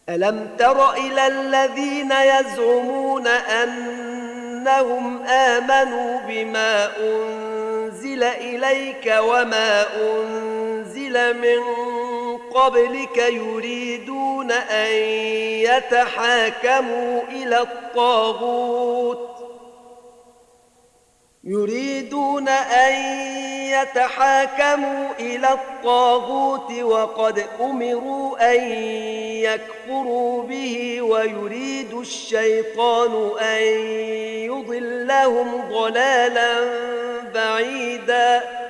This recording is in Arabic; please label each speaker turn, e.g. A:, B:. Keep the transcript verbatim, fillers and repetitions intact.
A: ألم تر إلى الذين يزعمون أنهم آمنوا بما أنزل إليك وما أنزل من قبلك يريدون أن يتحاكموا إلى الطاغوت يريدون أن يتحاكموا إلى الطاغوت وقد أمروا أن يكفروا به ويريد الشيطان أن يضلهم ضلالا بعيدا